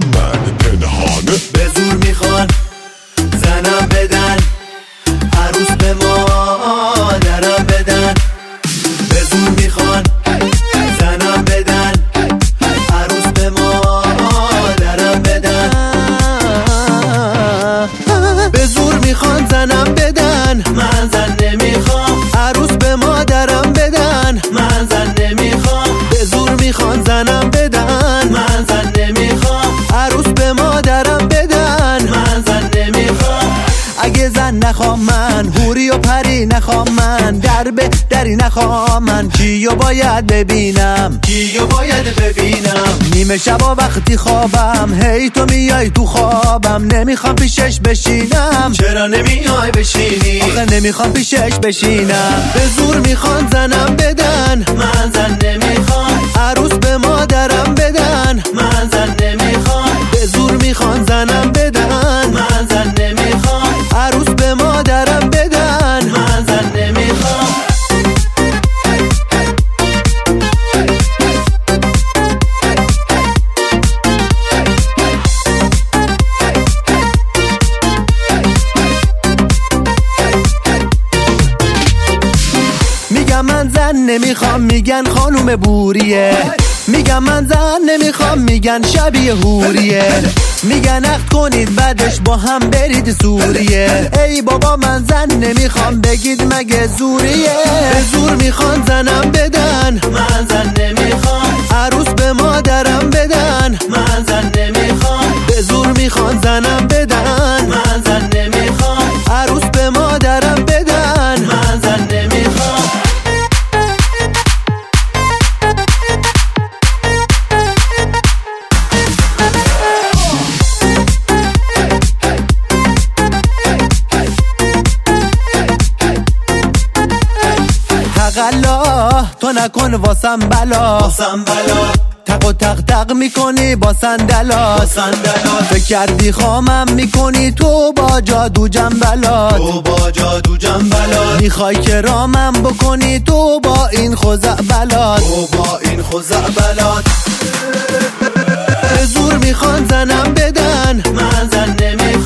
من پنهانه. به زور میخوان زنم بدن، عروس به مادرم بدن. به زور میخوان زنم بدن، عروس به مادرم بدن. به زور میخوان زنم بدن، من زن نمیخوام. عروس به مادرم بدن، من زن نمیخوام. به زور میخوان زنم بدن، من زن نمیخوام. عروس به مادرم بدن، من زن نمیخوام. اگه زن نخوام من، حوری و پری نخوام من، دری نخوام من. کیو باید ببینم، کیو باید ببینم؟ نیمه شبا وقتی خوابم، هی تو میای تو خوابم. نمیخوام پیشش بشینم. چرا نمیای بشینی؟ آخه نمیخوام پیشش بشینم. به زور میخوان زنم بدن، من زن نمیخوام. عروس به مادرم بدن، من زن نمیخوام. به زور میخوان زنم بدن، من زن نمیخوام. عروس به مادرم بدن، من زن نمیخوام. میگم من زن نمیخوام، میگن خانوم بوریه. میگم من زن نمیخوام، میگن شبیه حوریه. میگن عقد کنید بعدش با هم برید سوریه. ای بابا من زن نمیخوام، بگید مگه زوریه؟ به زور میخوان زنم بدن، من زن نمیخوام. عروس به مادرم بدن، من زن نمیخوام. به زور میخوان زنم بدن، من زن نمیخوام. عروس به مادرم بدن، من زن نمیخوام. حقالله تو نکن واسم بلا، تق و تق تق میکنی با صندلات. فکر کردی خامم میکنی تو با جادو جنبلات. میخوای که رامم بکنی تو با این خزعبلات. به زور میخوان زنم بدن، من زن نمیخوام.